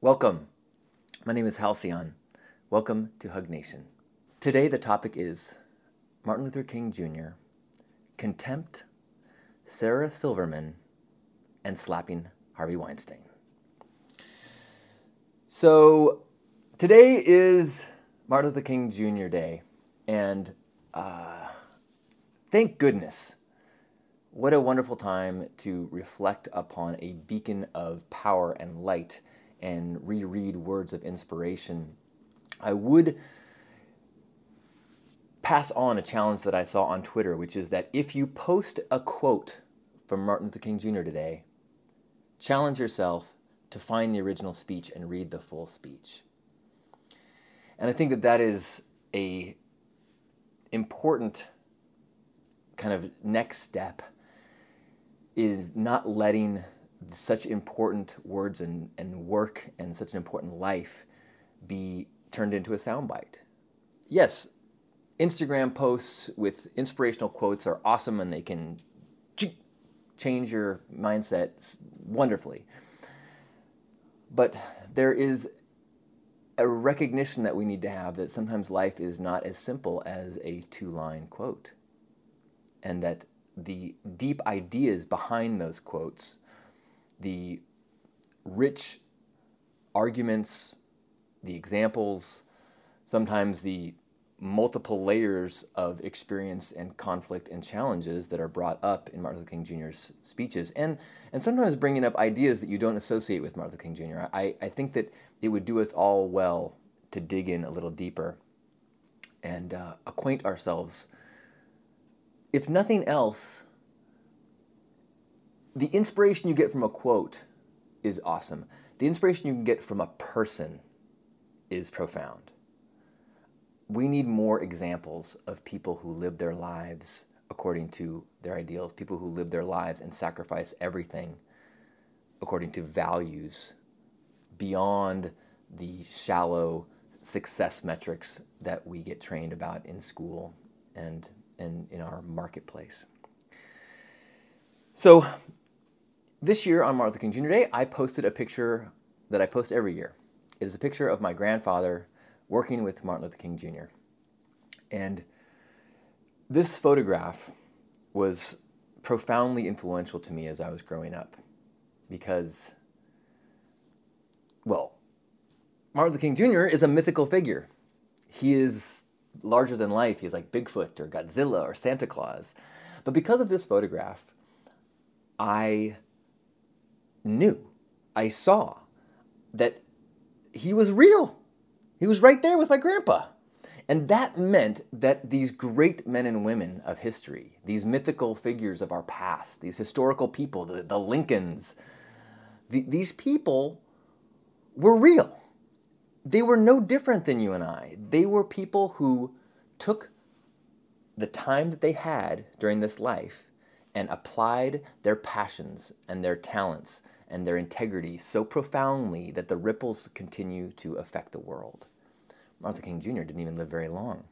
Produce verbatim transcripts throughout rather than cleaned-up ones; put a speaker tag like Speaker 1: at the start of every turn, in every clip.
Speaker 1: Welcome. My name is Halcyon. Welcome to Hug Nation. Today the topic is Martin Luther King Junior, contempt, Sarah Silverman, and slapping Harvey Weinstein. So today is Martin Luther King Junior Day, and uh, thank goodness. What a wonderful time to reflect upon a beacon of power and light and reread words of inspiration. I would pass on a challenge that I saw on Twitter, which is that if you post a quote from Martin Luther King Junior today, challenge yourself to find the original speech and read the full speech. And I think that that is a important kind of next step, is not letting such important words and, and work and such an important life be turned into a soundbite. Yes, Instagram posts with inspirational quotes are awesome and they can change your mindset wonderfully. But there is a recognition that we need to have that sometimes life is not as simple as a two-line quote, and that the deep ideas behind those quotes, the rich arguments, the examples, sometimes the multiple layers of experience and conflict and challenges that are brought up in Martin Luther King Junior's speeches, and, and sometimes bringing up ideas that you don't associate with Martin Luther King Junior I, I think that it would do us all well to dig in a little deeper and uh, acquaint ourselves. If nothing else, the inspiration you get from a quote is awesome. The inspiration you can get from a person is profound. We need more examples of people who live their lives according to their ideals, people who live their lives and sacrifice everything according to values beyond the shallow success metrics that we get trained about in school and, and in our marketplace. So this year on Martin Luther King Junior Day, I posted a picture that I post every year. It is a picture of my grandfather working with Martin Luther King Junior And this photograph was profoundly influential to me as I was growing up because, well, Martin Luther King Junior is a mythical figure. He is larger than life. He's like Bigfoot or Godzilla or Santa Claus. But because of this photograph, I knew, I saw that he was real. He was right there with my grandpa. And that meant that these great men and women of history, these mythical figures of our past, these historical people, the, the Lincolns, the, these people were real. They were no different than you and I. They were people who took the time that they had during this life and applied their passions and their talents and their integrity so profoundly that the ripples continue to affect the world. Martin Luther King Junior didn't even live very long.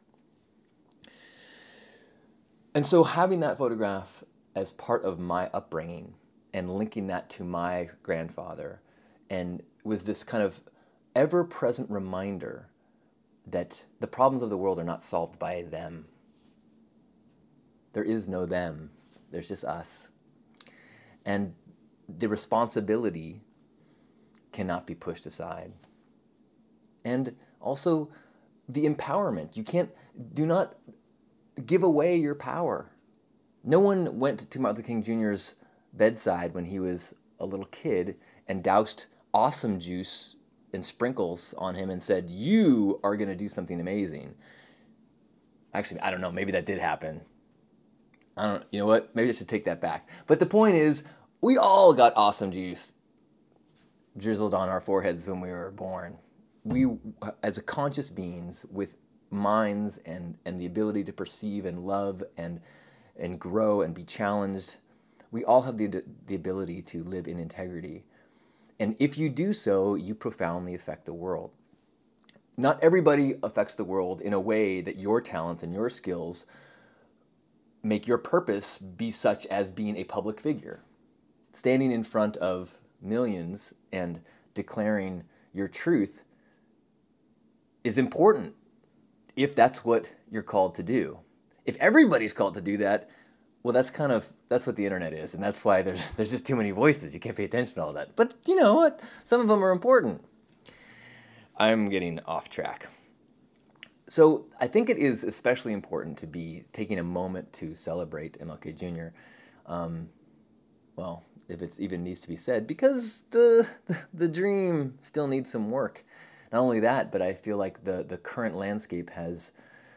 Speaker 1: And so having that photograph as part of my upbringing and linking that to my grandfather, and was this kind of ever-present reminder that the problems of the world are not solved by them. There is no them. There's just us. And the responsibility cannot be pushed aside. And also the empowerment. You can't, do not give away your power. No one went to Martin Luther King Junior's bedside when he was a little kid and doused awesome juice and sprinkles on him and said, you are going to do something amazing. Actually, I don't know, maybe that did happen. I don't, you know what, maybe I should take that back. But the point is, we all got awesome juice drizzled on our foreheads when we were born. We, as a conscious beings with minds and, and the ability to perceive and love and, and grow and be challenged, we all have the, the ability to live in integrity. And if you do so, you profoundly affect the world. Not everybody affects the world in a way that your talents and your skills make your purpose be such as being a public figure. Standing in front of millions and declaring your truth is important if that's what you're called to do. If everybody's called to do that, well, that's kind of, that's what the internet is. And that's why there's there's just too many voices. You can't pay attention to all that. But you know what? Some of them are important. I'm getting off track. So I think it is especially important to be taking a moment to celebrate M L K Junior Um, well, if it even needs to be said, because the, the the dream still needs some work. Not only that, but I feel like the, the current landscape has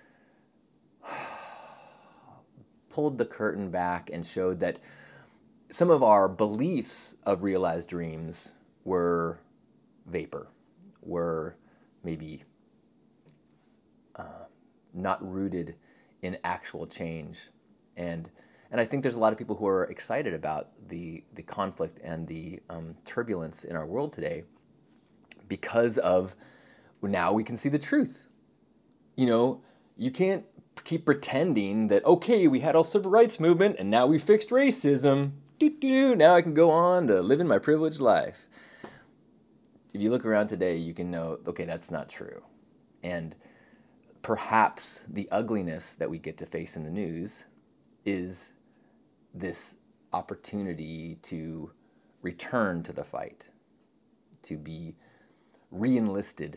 Speaker 1: pulled the curtain back and showed that some of our beliefs of realized dreams were vapor, were maybe uh, not rooted in actual change. And and I think there's a lot of people who are excited about the, the conflict and the um, turbulence in our world today because of now we can see the truth. You know, you can't keep pretending that, okay, we had a civil rights movement and now we fixed racism. Doo-doo, now I can go on to living my privileged life. If you look around today, you can know, okay, that's not true. And perhaps the ugliness that we get to face in the news is this opportunity to return to the fight, to be re-enlisted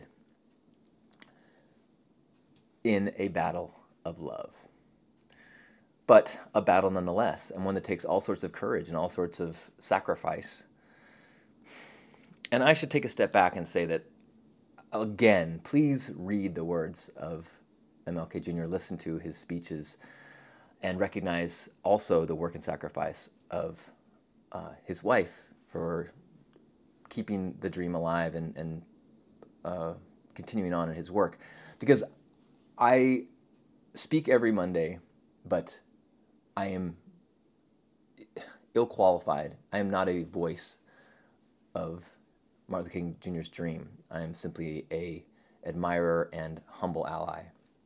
Speaker 1: in a battle of love. But a battle nonetheless, and one that takes all sorts of courage and all sorts of sacrifice. And I should take a step back and say that, again, please read the words of M L K Junior, listen to his speeches, and recognize also the work and sacrifice of uh, his wife for keeping the dream alive and, and uh, continuing on in his work. Because I speak every Monday, but I am ill-qualified. I am not a voice of Martin Luther King Junior's dream. I am simply a admirer and humble ally.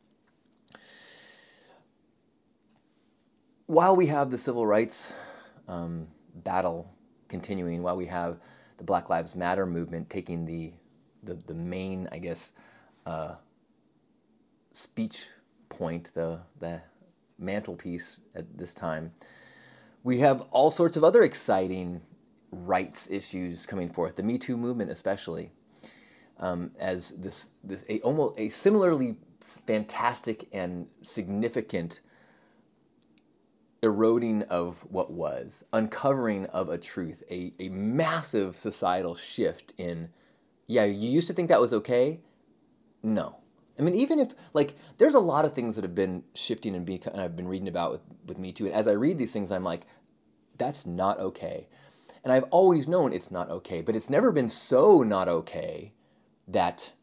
Speaker 1: While we have the civil rights um, battle continuing, while we have the Black Lives Matter movement taking the the, the main, I guess, uh, speech point, the the mantelpiece at this time, we have all sorts of other exciting rights issues coming forth. The Me Too movement, especially, um, as this this a almost a similarly fantastic and significant eroding of what was, uncovering of a truth, a, a massive societal shift in, yeah, you used to think that was okay? No. I mean, even if, like, there's a lot of things that have been shifting and, be, and I've been reading about with, with Me Too, and as I read these things, I'm like, that's not okay. And I've always known it's not okay, but it's never been so not okay that,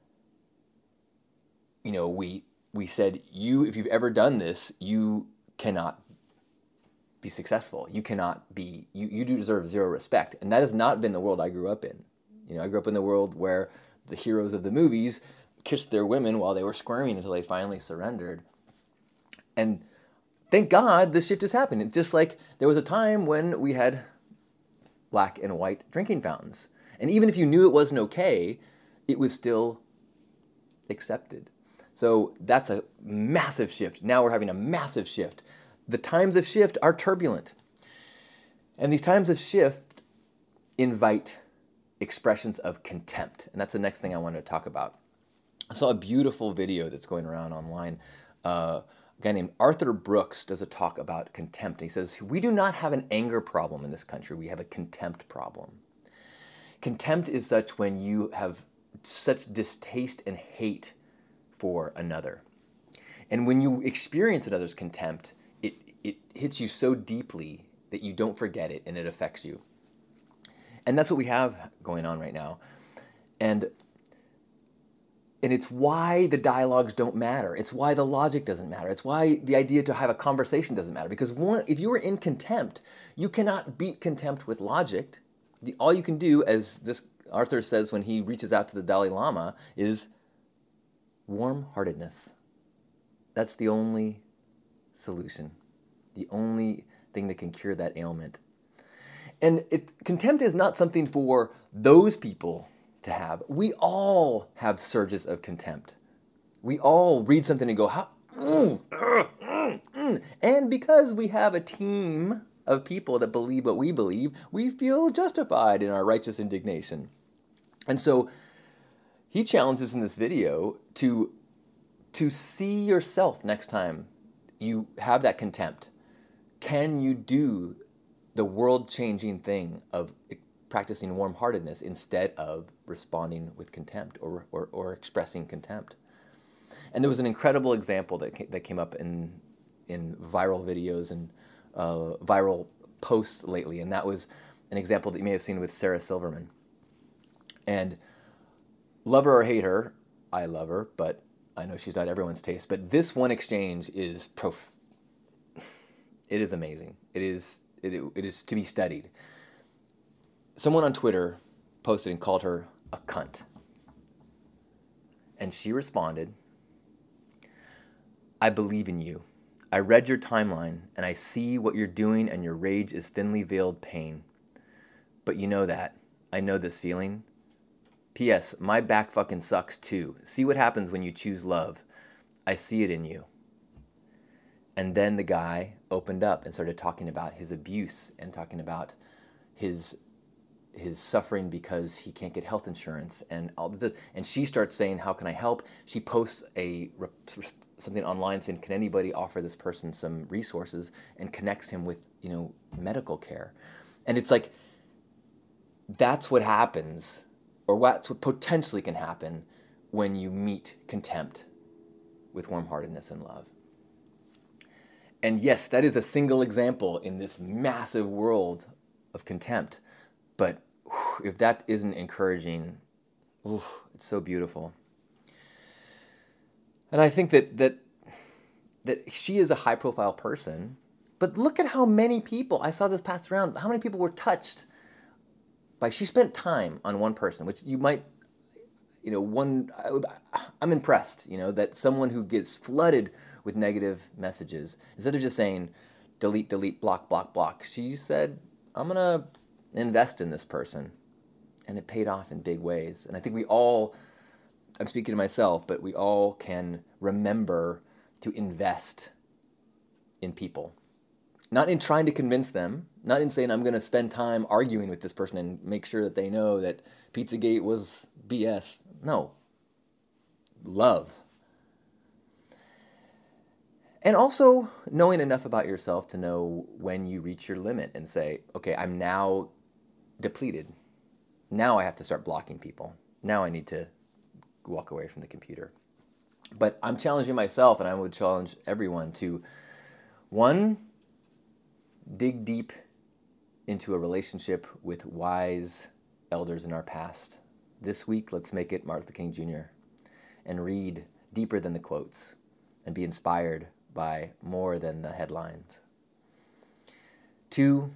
Speaker 1: you know, we we said, you, if you've ever done this, you cannot be successful. You cannot be, you, you do deserve zero respect. And that has not been the world I grew up in. You know, I grew up in the world where the heroes of the movies kissed their women while they were squirming until they finally surrendered. And thank God this shift has happened. It's just like there was a time when we had black and white drinking fountains. And even if you knew it wasn't okay, it was still accepted. So that's a massive shift. Now we're having a massive shift. The times of shift are turbulent. And these times of shift invite expressions of contempt. And that's the next thing I wanted to talk about. I saw a beautiful video that's going around online. Uh, a guy named Arthur Brooks does a talk about contempt. And he says, we do not have an anger problem in this country. We have a contempt problem. Contempt is such when you have such distaste and hate for another. And when you experience another's contempt, it, it hits you so deeply that you don't forget it and it affects you. And that's what we have going on right now. And And it's why the dialogues don't matter. It's why the logic doesn't matter. It's why the idea to have a conversation doesn't matter. Because one, if you are in contempt, you cannot beat contempt with logic. The, all you can do, as this Arthur says when he reaches out to the Dalai Lama, is warm-heartedness. That's the only solution. The only thing that can cure that ailment. And it, contempt is not something for those people to have. We all have surges of contempt. We all read something and go, how? Mm, uh, mm, mm. And because we have a team of people that believe what we believe, we feel justified in our righteous indignation. And so he challenges in this video to, to see yourself next time you have that contempt. Can you do the world-changing thing of practicing warm-heartedness instead of responding with contempt or, or, or expressing contempt? And there was an incredible example that came, that came up in in viral videos and uh, viral posts lately, and that was an example that you may have seen with Sarah Silverman. And love her or hate her, I love her, but I know she's not everyone's taste. But this one exchange is prof- it is amazing. It is it, it is to be studied. Someone on Twitter posted and called her a cunt, and she responded, "I believe in you. I read your timeline, and I see what you're doing, and your rage is thinly veiled pain. But you know that. I know this feeling. P S. My back fucking sucks too. See what happens when you choose love. I see it in you." And then the guy opened up and started talking about his abuse and talking about his his suffering because he can't get health insurance and all this. And she starts saying, "How can I help?" She posts a something online saying, "Can anybody offer this person some resources?" and connects him with, you know, medical care. And it's like, that's what happens, or what's what potentially can happen when you meet contempt with warm-heartedness and love. And yes, that is a single example in this massive world of contempt. But whew, if that isn't encouraging, ooh, it's so beautiful. And I think that that that she is a high-profile person, but look at how many people, I saw this passed around, how many people were touched by, she spent time on one person, which you might, you know, one, I, I'm impressed, you know, that someone who gets flooded with negative messages, instead of just saying, delete, delete, block, block, block, she said, I'm going to invest in this person. And it paid off in big ways. And I think we all, I'm speaking to myself, but we all can remember to invest in people. Not in trying to convince them, not in saying I'm going to spend time arguing with this person and make sure that they know that Pizzagate was B S. No. Love. And also knowing enough about yourself to know when you reach your limit and say, okay, I'm now depleted. Now I have to start blocking people. Now I need to walk away from the computer. But I'm challenging myself, and I would challenge everyone to, one, dig deep into a relationship with wise elders in our past. This week, let's make it Martin Luther King Junior and read deeper than the quotes and be inspired by more than the headlines. Two,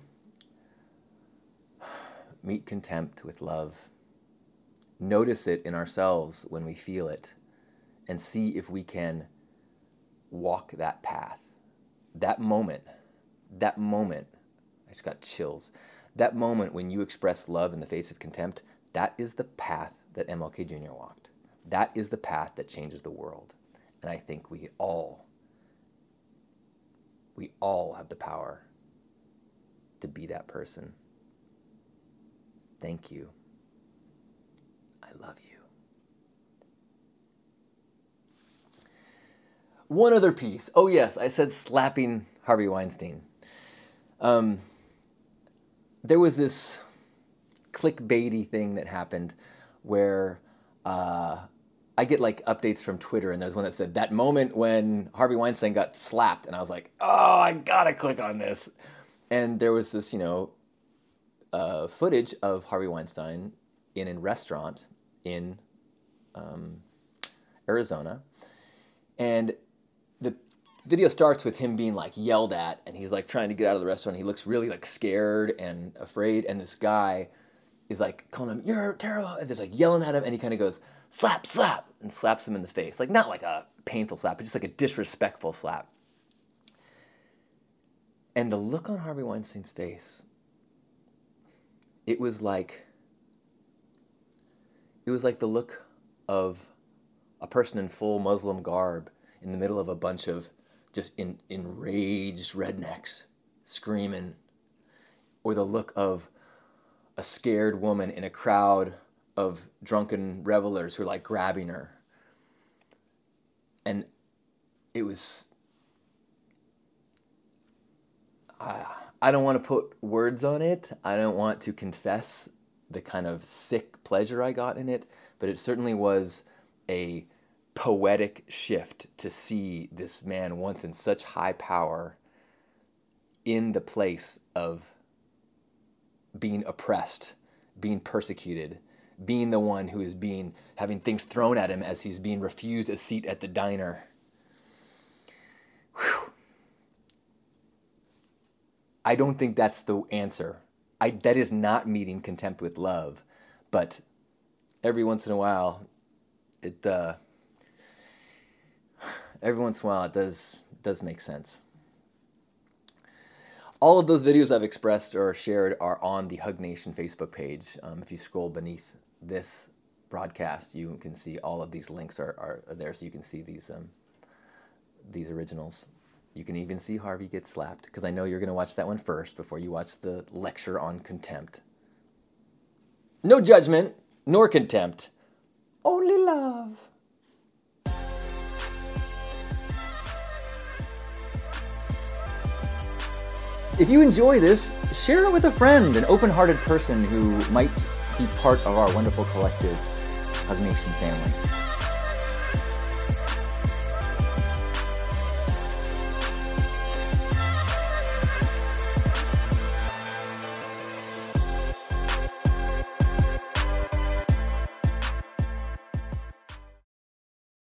Speaker 1: meet contempt with love. Notice it in ourselves when we feel it and see if we can walk that path. That moment, that moment, I just got chills. That moment when you express love in the face of contempt, that is the path that M L K Junior walked. That is the path that changes the world. And I think we all, we all have the power to be that person. Thank you. I love you. One other piece. Oh yes, I said slapping Harvey Weinstein. Um, there was this clickbaity thing that happened where uh, I get like updates from Twitter, and there's one that said that moment when Harvey Weinstein got slapped, and I was like, oh, I gotta click on this. And there was this, you know, uh, footage of Harvey Weinstein in a restaurant in um, Arizona, and the video starts with him being like yelled at, and he's like trying to get out of the restaurant. He looks really like scared and afraid, and this guy is like calling him, "You're terrible," and just like yelling at him, and he kind of goes, "Slap, slap," and slaps him in the face. Like not like a painful slap, but just like a disrespectful slap. And the look on Harvey Weinstein's face, it was like, It was like the look of a person in full Muslim garb in the middle of a bunch of just in, enraged rednecks screaming, or the look of a scared woman in a crowd of drunken revelers who are like grabbing her. And it was, I, I don't want to put words on it. I don't want to confess the kind of sick pleasure I got in it, but it certainly was a poetic shift to see this man once in such high power in the place of being oppressed, being persecuted, being the one who is being having things thrown at him as he's being refused a seat at the diner. Whew. I don't think that's the answer. I, that is not meeting contempt with love, but every once in a while, it uh, every once in a while it does does make sense. All of those videos I've expressed or shared are on the Hug Nation Facebook page. Um, if you scroll beneath this broadcast, you can see all of these links are, are, are there, so you can see these um, these originals. You can even see Harvey get slapped, because I know you're going to watch that one first before you watch the lecture on contempt. No judgment, nor contempt, only love. If you enjoy this, share it with a friend, an open-hearted person who might be part of our wonderful collective Hug Nation family.